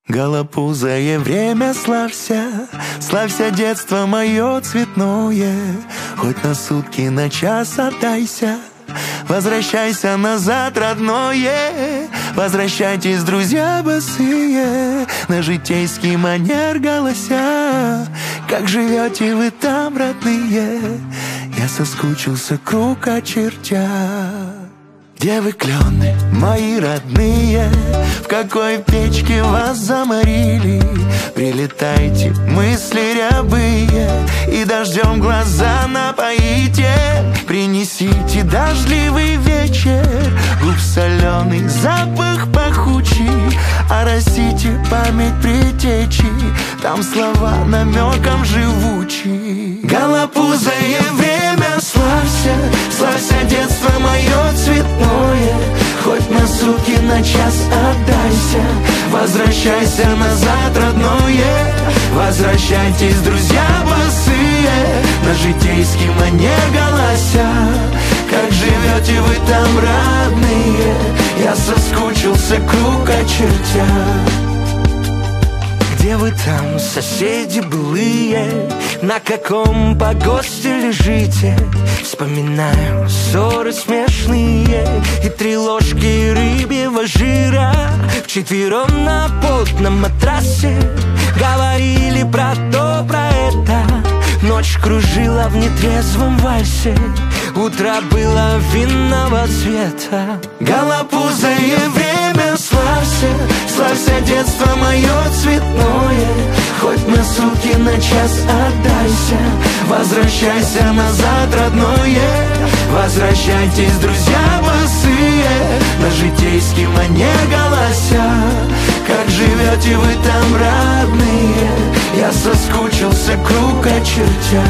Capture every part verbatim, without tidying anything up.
Голопузое время, славься, славься, детство мое цветное. Хоть на сутки, на час отдайся, возвращайся назад, родное. Возвращайтесь, друзья босые, на житейский манер голося. Как живете вы там, родные? Я соскучился, круг очертя. Где вы, клены, мои родные? В какой печке вас заморили? Прилетайте, мысли рябые, и дождем глаза напоите. Принесите дождливый вечер, губ соленый, запах пахучий. Оросите память предтечи, там слова намеком живучи. Голопузое время, славься, славься, детство мое цветное. Хоть на сутки, на час отдайся, возвращайся назад, родное. Возвращайтесь, друзья босые, на житейский манер голося. Как живете вы там, родные? Я соскучился, круг очертя. Где вы там, соседи былые? На каком погосте лежите? Вспоминаю ссоры смешные и три ложки рыбьего жира. Вчетвером на потном матрасе говорили про то, про это. Ночь кружила в нетрезвом вальсе, утро было винного цвета. Голопузое время, славься, славься, детство мое цветное. Хоть на сутки, на час отдайся, возвращайся назад, родное. Возвращайтесь, друзья босые, на житейский манер голося. Как живете вы там, родные? Я соскучился, круг очертя.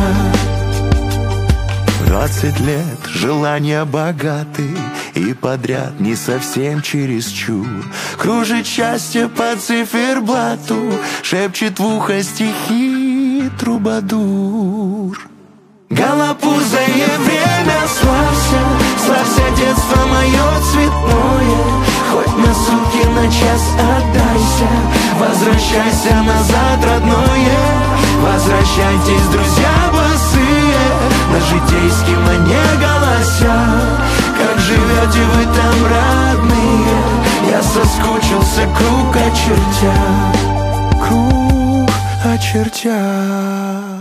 Двадцать лет, желания богаты, и подряд не совсем чересчур. Кружит счастье по циферблату, шепчет в ухо стихи трубадур. Голопузое время, славься, славься, детство мое цветное. Хоть на сутки, на час отдайся, возвращайся назад, родное. Возвращайтесь, друзья босые, на житейский манер голося. Как живете вы там, родные? Я соскучился, круг очертя. Круг очертя.